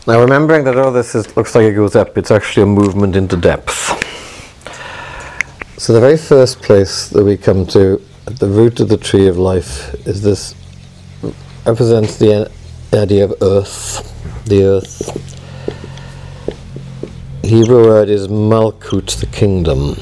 Now, remembering that all this looks like it goes up, it's actually a movement into depth. So the very first place that we come to, at the root of the tree of life, is this, represents the idea of earth, the earth. Hebrew word is malkut, the kingdom.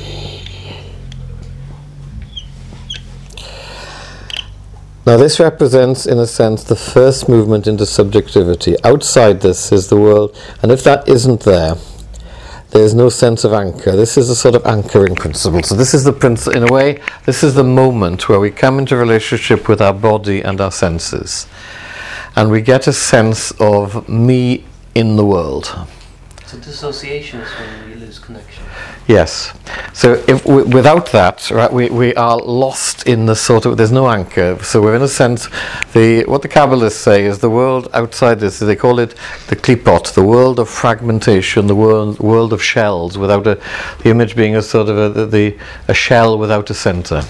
Now this represents, in a sense, the first movement into subjectivity. Outside this is the world, and if that isn't there, there's no sense of anchor. This is a sort of anchoring principle. So this is the principle, in a way, this is the moment where we come into relationship with our body and our senses. And we get a sense of me in the world. So dissociation is when we lose connection. Yes. So if without that, right, we are lost in the sort of, there's no anchor. So we're in a sense, what the Kabbalists say is the world outside this, they call it the klipot, the world of fragmentation, the world of shells, without the image being a sort of a shell without a center.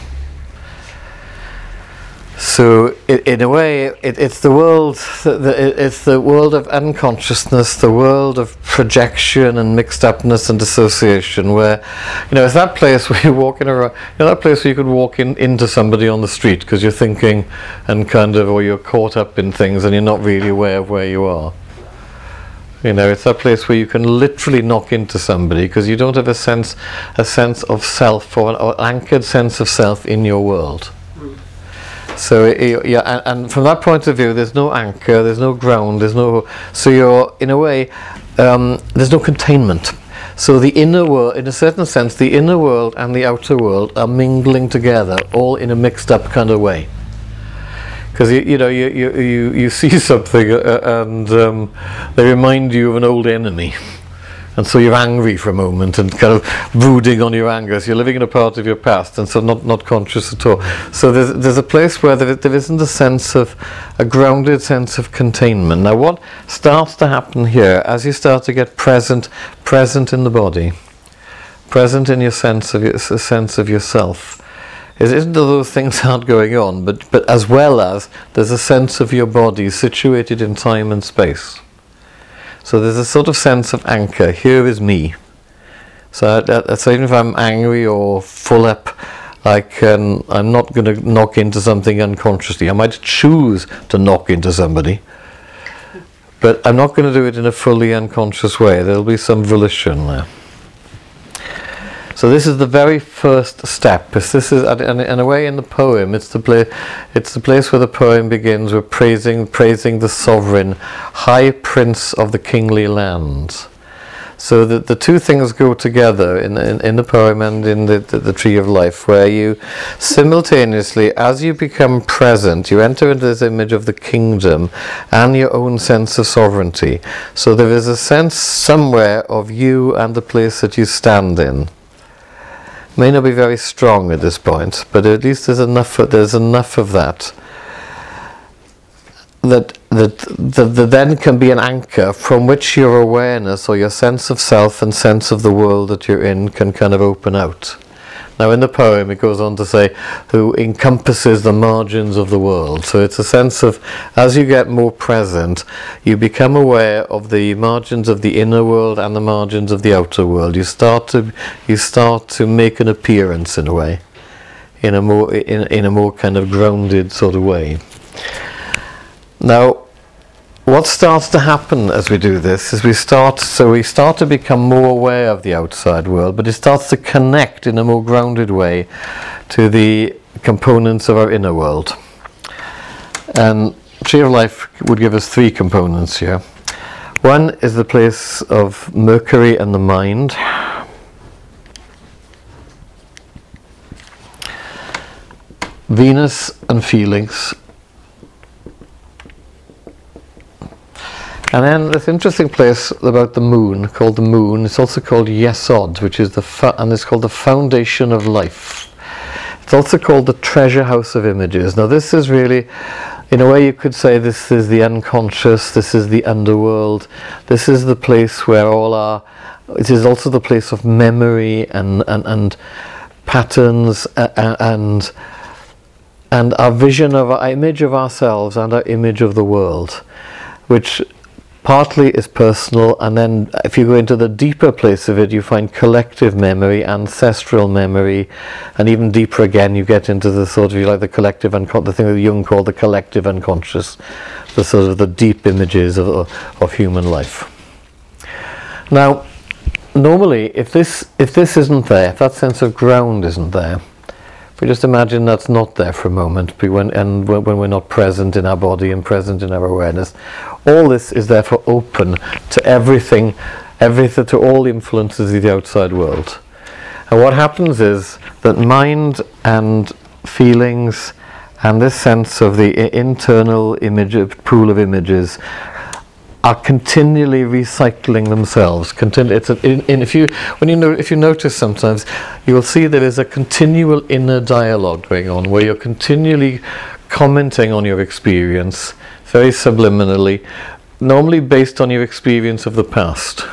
So, in a way, it's the world. It's the world of unconsciousness, the world of projection and mixed upness and dissociation. Where, it's that place where you're walking around. That place where you could walk into somebody on the street because you're thinking and or you're caught up in things and you're not really aware of where you are. It's that place where you can literally knock into somebody because you don't have a sense of self or an anchored sense of self in your world. So and from that point of view, there's no anchor, there's no ground, so you're, in a way, there's no containment. So the inner world, in a certain sense, the inner world and the outer world are mingling together, all in a mixed up kind of way. Because you see something and they remind you of an old enemy. And so you're angry for a moment and kind of brooding on your anger. So you're living in a part of your past and so not conscious at all. So there's a place where there isn't a grounded sense of containment. Now what starts to happen here, as you start to get present in the body, present in your sense of yourself, isn't that those things aren't going on, but as well as there's a sense of your body situated in time and space. So there's a sort of sense of anchor. Here is me. So even if I'm angry or full up, I'm not going to knock into something unconsciously. I might choose to knock into somebody, but I'm not going to do it in a fully unconscious way. There'll be some volition there. So this is the very first step. This is, in a way, in the poem, it's the place where the poem begins with praising the sovereign, high prince of the kingly land. So the two things go together in the poem and in the Tree of Life, where you simultaneously, as you become present, you enter into this image of the kingdom and your own sense of sovereignty. So there is a sense somewhere of you and the place that you stand in. May not be very strong at this point, but at least there's enough of that then can be an anchor from which your awareness or your sense of self and sense of the world that you're in can kind of open out. Now in the poem it goes on to say, who encompasses the margins of the world. So it's a sense of, as you get more present, you become aware of the margins of the inner world and the margins of the outer world. You start to make an appearance in a way, in a more kind of grounded sort of way. Now, what starts to happen as we do this is we start to become more aware of the outside world, but it starts to connect in a more grounded way to the components of our inner world. And Tree of Life would give us three components here. One is the place of Mercury and the mind. Venus and feelings. And then this interesting place about the moon, called the moon, it's also called Yesod, which is and it's called the foundation of life. It's also called the treasure house of images. Now this is really, in a way you could say this is the unconscious, this is the underworld, this is the place where it is also the place of memory and patterns and our vision of our image of ourselves and our image of the world, which partly is personal, and then if you go into the deeper place of it, you find collective memory, ancestral memory, and even deeper again, you get into the sort of, like, the collective the thing that Jung called the collective unconscious, the sort of the deep images of human life. Now, normally, if this isn't there, if that sense of ground isn't there, we just imagine that's not there for a moment, when we're not present in our body and present in our awareness, all this is therefore open to everything, to all the influences of the outside world. And what happens is that mind and feelings and this sense of the internal pool of images are continually recycling themselves. If you notice sometimes, you will see there is a continual inner dialogue going on, where you're continually commenting on your experience, very subliminally, normally based on your experience of the past.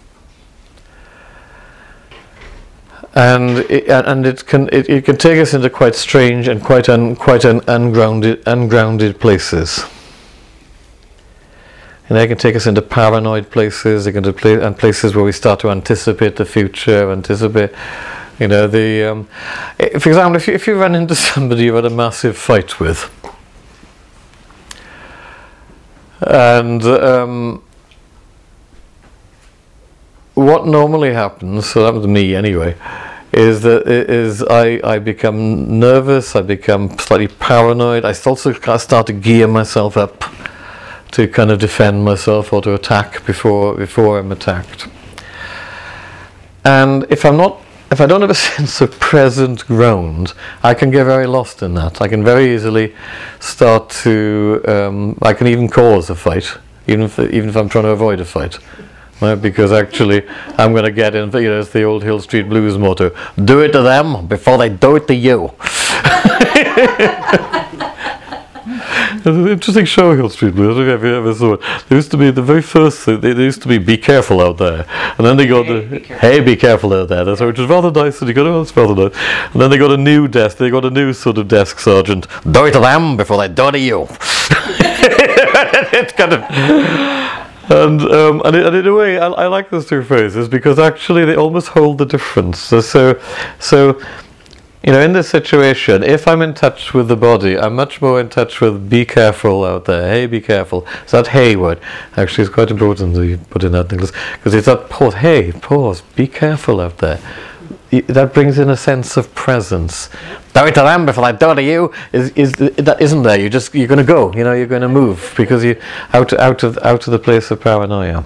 And it can take us into quite strange and quite ungrounded places. And they can take us into paranoid places. They can and places where we start to anticipate the future, for example, if you run into somebody you had a massive fight with, and what normally happens, so that happened to me anyway, is I become nervous, I become slightly paranoid. I also start to gear myself up to kind of defend myself or to attack before I'm attacked. And if I don't have a sense of present ground, I can get very lost in that. I can very easily start to I can even cause a fight, even if I'm trying to avoid a fight. Right? Because actually I'm going to get in, it's the old Hill Street Blues motto, do it to them before they do it to you. There's an interesting show, Hill Street Blues. I don't know if you ever saw it. There used to be the very first thing. There used to be careful out there," and then they got "Hey, be careful out there." So, which is rather nice. And you go, "Oh, it's rather nice." And then they got a new desk. They got a new sort of desk sergeant. "Do it to them before they do it to you." It's kind of. And in a way, I like those two phrases because actually they almost hold the difference. So. In this situation, if I'm in touch with the body, I'm much more in touch with "be careful out there." Hey, be careful. So that "hey" word actually is quite important to put in that, Nicholas, because it's that pause. Hey, pause. Be careful out there. That brings in a sense of presence. Do it to them before I do it to you. That isn't there? You're going to go. You're going to move because you out of the place of paranoia.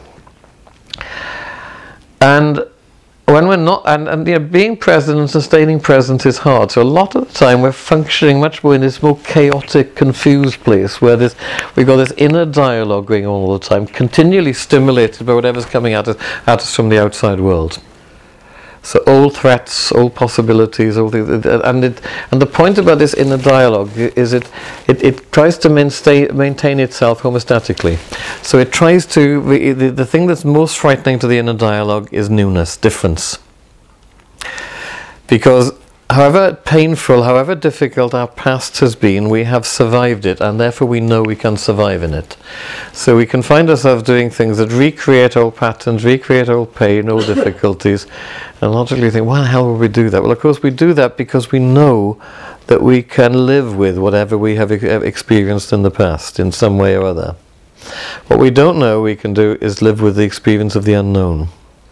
And when we're not, and being present and sustaining presence is hard. So a lot of the time we're functioning much more in this more chaotic, confused place where we've got this inner dialogue going on all the time, continually stimulated by whatever's coming at us from the outside world. So all threats, all possibilities, and the point about this inner dialogue is it tries to maintain itself homeostatically. So it tries to, the thing that's most frightening to the inner dialogue is newness, difference. Because however painful, however difficult our past has been, we have survived it, and therefore we know we can survive in it. So we can find ourselves doing things that recreate old patterns, recreate old pain, old difficulties, and logically think, why the hell would we do that? Well, of course we do that because we know that we can live with whatever we have experienced in the past in some way or other. What we don't know we can do is live with the experience of the unknown.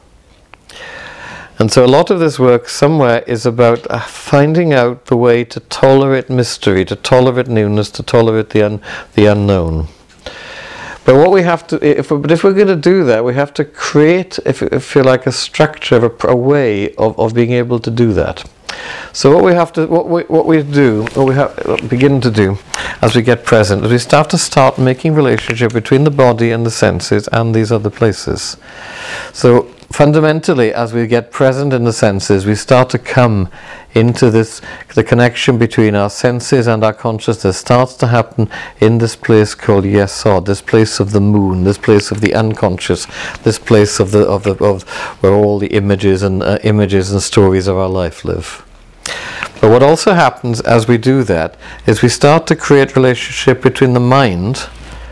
And so a lot of this work somewhere is about finding out the way to tolerate mystery, to tolerate newness, to tolerate the unknown. But what we have to, if we're going to do that, we have to create, if you like, a structure, a way of being able to do that. So what we begin to do as we get present is we start making relationship between the body and the senses and these other places. So fundamentally, as we get present in the senses, we start to come into the connection between our senses and our consciousness starts to happen in this place called Yesod, this place of the moon, this place of the unconscious, this place of where all the images and stories of our life live. But what also happens as we do that is we start to create relationship between the mind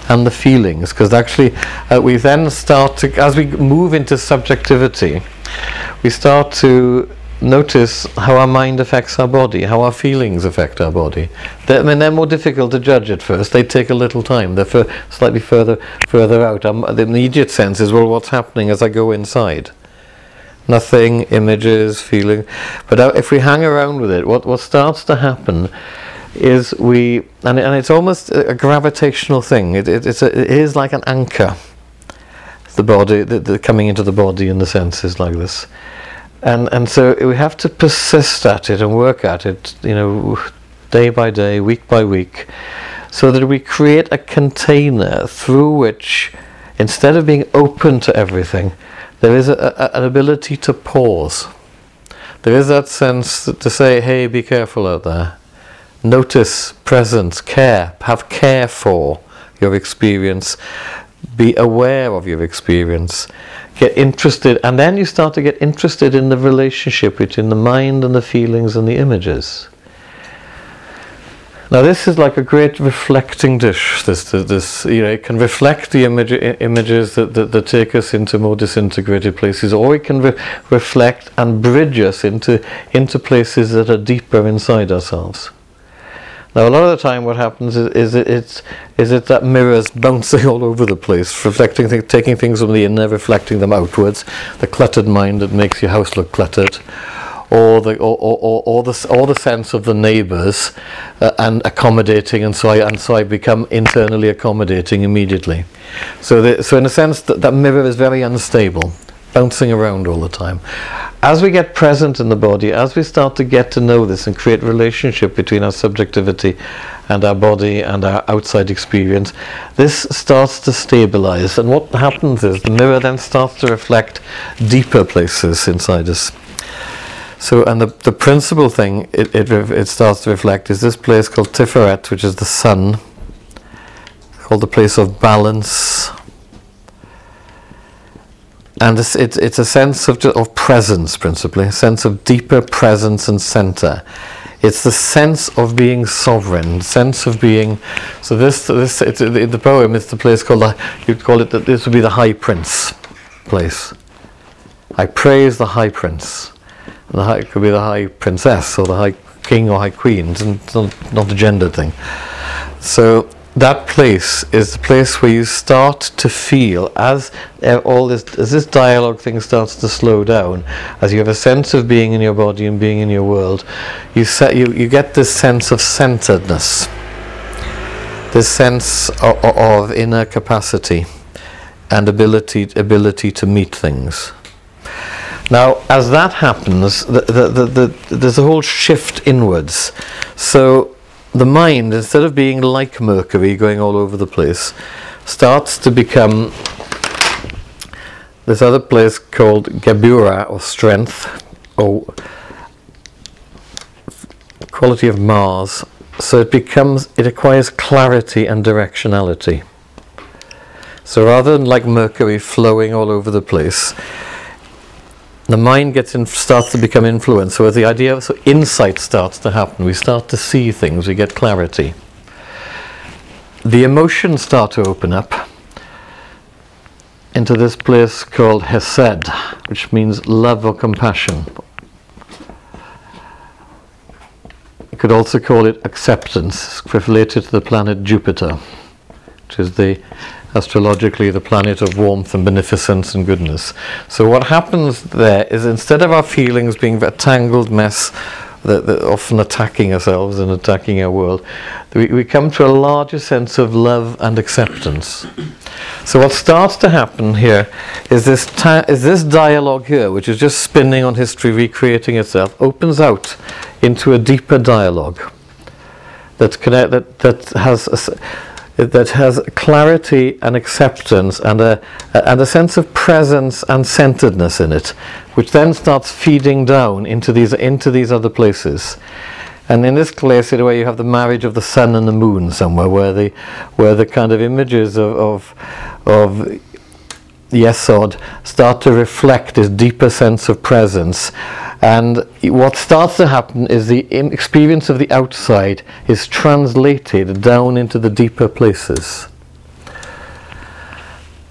and the feelings, because actually we then start to, as we move into subjectivity, we start to notice how our mind affects our body, how our feelings affect our body. They're more difficult to judge at first. They take a little time. They're slightly further out. The immediate sense is, well, what's happening as I go inside? Nothing, images, feeling. But if we hang around with it, what starts to happen is and it's almost a gravitational thing. It is like an anchor. The body, the coming into the body and the senses like this. And so we have to persist at it and work at it, day by day, week by week, so that we create a container through which, instead of being open to everything, there is an ability to pause. There is that sense to say, hey, be careful out there. Notice, presence, care, have care for your experience, be aware of your experience, get interested, and then you start to get interested in the relationship between the mind and the feelings and the images. Now this is like a great reflecting dish. This it can reflect the images that take us into more disintegrated places, or it can reflect and bridge us into places that are deeper inside ourselves. Now a lot of the time what happens is that mirrors bouncing all over the place, reflecting things, taking things from the inner, reflecting them outwards, the cluttered mind that makes your house look cluttered, or the sense of the neighbours and accommodating, and so I become internally accommodating immediately. So in a sense that mirror is very unstable, bouncing around all the time. As we get present in the body, as we start to get to know this and create relationship between our subjectivity and our body and our outside experience, this starts to stabilize. And what happens is the mirror then starts to reflect deeper places inside us. So, and the principal thing it starts to reflect is this place called Tiferet, which is the sun, called the place of balance. And it's a sense of presence, principally, a sense of deeper presence and center. It's the sense of being sovereign, sense of being. So this in the poem, it's the place called you'd call it that this would be the High Prince place. I praise the High Prince. And it could be the High Princess or the High King or High Queen. It's not a gendered thing. So that place is the place where you start to feel, as this dialogue thing starts to slow down, as you have a sense of being in your body and being in your world, you get this sense of centeredness, this sense of inner capacity and ability to meet things. Now, as that happens, there's a whole shift inwards. So the mind, instead of being like Mercury going all over the place, starts to become this other place called Gebura, or strength, or quality of Mars. So it acquires clarity and directionality. So rather than like Mercury flowing all over the place, the mind starts to become influenced. So the idea of insight starts to happen. We start to see things. We get clarity. The emotions start to open up into this place called Hesed, which means love or compassion. You could also call it acceptance, related to the planet Jupiter, which is astrologically the planet of warmth and beneficence and goodness. So what happens there is, instead of our feelings being a tangled mess that often attacking ourselves and attacking our world, we come to a larger sense of love and acceptance. So what starts to happen here is this dialogue here, which is just spinning on history, recreating itself, opens out into a deeper dialogue that has clarity and acceptance and a sense of presence and centeredness in it, which then starts feeding down into these other places. And in this place, in a way, you have the marriage of the sun and the moon somewhere, where the kind of images of Yesod start to reflect this deeper sense of presence. And what starts to happen is the experience of the outside is translated down into the deeper places.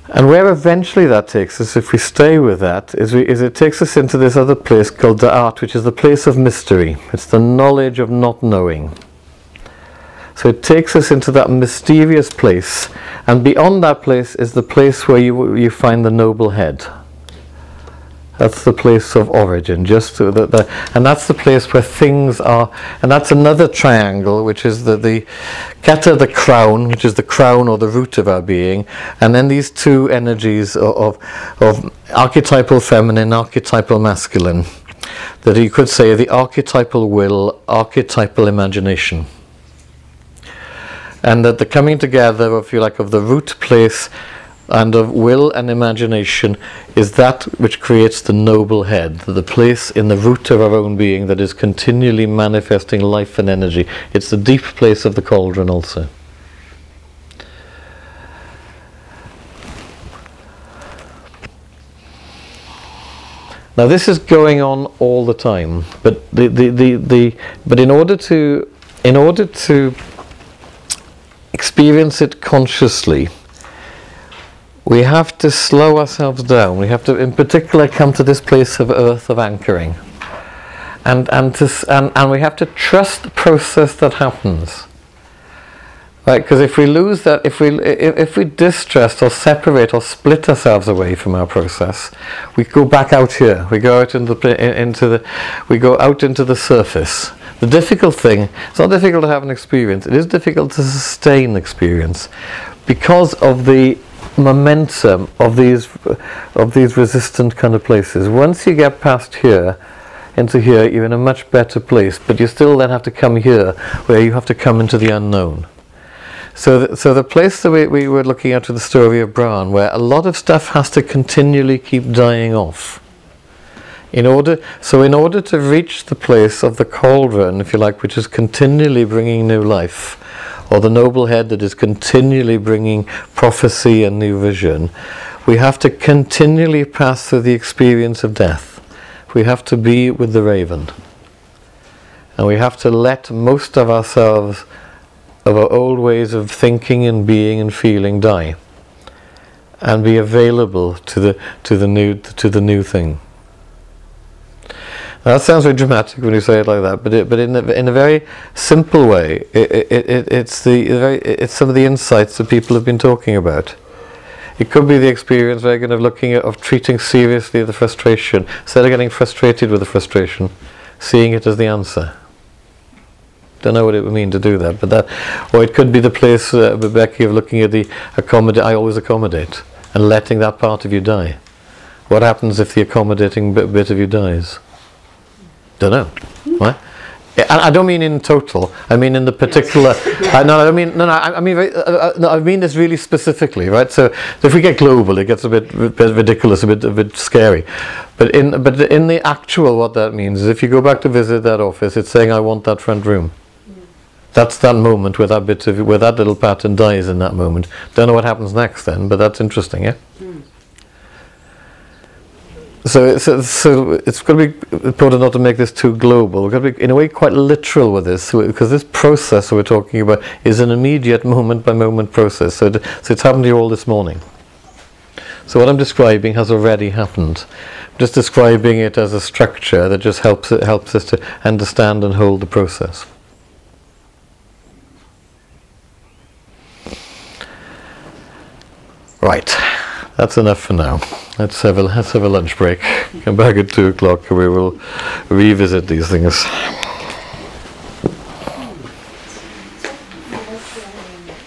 And where eventually that takes us, if we stay with that, is it takes us into this other place called Da'at, which is the place of mystery. It's the knowledge of not knowing. So it takes us into that mysterious place, and beyond that place is the place where you find the noble head. That's the place of origin, and that's the place where things are, and that's another triangle, which is the Keta, the crown, which is the crown or the root of our being, and then these two energies of archetypal feminine, archetypal masculine, that you could say the archetypal will, archetypal imagination. And that the coming together, if you like, of the root place and of will and imagination is that which creates the noble head, the place in the root of our own being that is continually manifesting life and energy. It's the deep place of the cauldron also. Now this is going on all the time, but but in order to experience it consciously, we have to slow ourselves down. We have to, in particular, come to this place of earth of anchoring, and we have to trust the process that happens. Right? Because if we lose that, if we distrust or separate or split ourselves away from our process, we go back out here. We go out into the surface. The difficult thing, it's not difficult to have an experience, it is difficult to sustain experience because of the momentum of these resistant kind of places. Once you get past here, into here, you're in a much better place, but you still then have to come here, where you have to come into the unknown. So the place that we were looking at with the story of Bran, where a lot of stuff has to continually keep dying off. In order to reach the place of the cauldron, if you like, which is continually bringing new life, or the noble head that is continually bringing prophecy and new vision, we have to continually pass through the experience of death. We have to be with the raven. And we have to let most of ourselves, of our old ways of thinking and being and feeling, die, and be available to the new thing. Now that sounds very dramatic when you say it like that, but in a very simple way, it's some of the insights that people have been talking about. It could be the experience where you're looking at of treating seriously the frustration instead of getting frustrated with the frustration, seeing it as the answer. Don't know what it would mean to do that, but that, or it could be the place, Becky, of looking at the I always accommodate, and letting that part of you die. What happens if the accommodating bit of you dies? Don't know. What? I don't mean in total. I mean in the particular. I mean this really specifically, right? So if we get global, it gets a bit ridiculous, a bit scary. But in the actual, what that means is, if you go back to visit that office, it's saying, "I want that front room." That's that moment where where that little pattern dies in that moment. Don't know what happens next then, but that's interesting, yeah. So it's going to be important not to make this too global. We're going to be, in a way, quite literal with this, because this process that we're talking about is an immediate moment-by-moment process. So it's happened to you all this morning. So what I'm describing has already happened. I'm just describing it as a structure that just helps us to understand and hold the process. Right. That's enough for now. Let's have a lunch break. Come back at 2:00 and we will revisit these things.